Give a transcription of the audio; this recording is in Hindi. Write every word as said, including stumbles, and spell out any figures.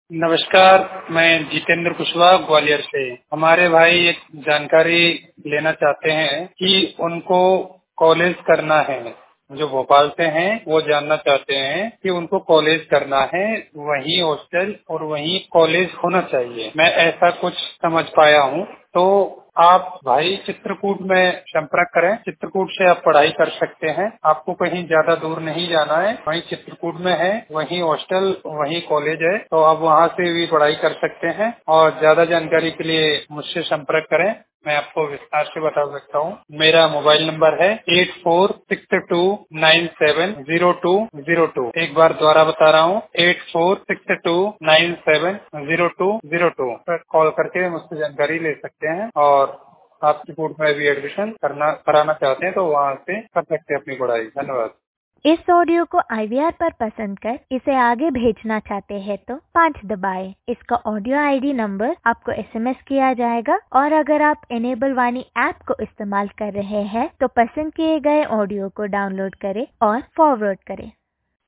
नमस्कार, मैं जितेंद्र कुशवाहा ग्वालियर से। हमारे भाई एक जानकारी लेना चाहते हैं कि उनको कॉलेज करना है। जो भोपाल से हैं वो जानना चाहते हैं कि उनको कॉलेज करना है, वहीं हॉस्टल और वहीं कॉलेज होना चाहिए। मैं ऐसा कुछ समझ पाया हूँ, तो आप भाई चित्रकूट में संपर्क करें। चित्रकूट से आप पढ़ाई कर सकते हैं, आपको कहीं ज्यादा दूर नहीं जाना है। वहीं चित्रकूट में है, वहीं हॉस्टल वहीं कॉलेज है, तो आप वहाँ से भी पढ़ाई कर सकते हैं। और ज्यादा जानकारी के लिए मुझसे संपर्क करें, मैं आपको विस्तार से बता सकता हूँ। मेरा मोबाइल नंबर है eight four six two nine seven zero two zero two. एक बार दोबारा बता रहा हूँ, eight four six two nine seven zero two zero two पर कॉल करके मुझसे जानकारी ले सकते हैं। और आप चित्रकूट में भी एडमिशन करना कराना चाहते हैं तो वहाँ से कर सकते हैं अपनी पढ़ाई। धन्यवाद। इस ऑडियो को आई वी आर पर पसंद कर इसे आगे भेजना चाहते हैं तो पाँच दबाएं। इसका ऑडियो आई डी नंबर आपको एस एम एस किया जाएगा। और अगर आप इनेबल वाणी ऐप को इस्तेमाल कर रहे हैं तो पसंद किए गए ऑडियो को डाउनलोड करें और फॉरवर्ड करें।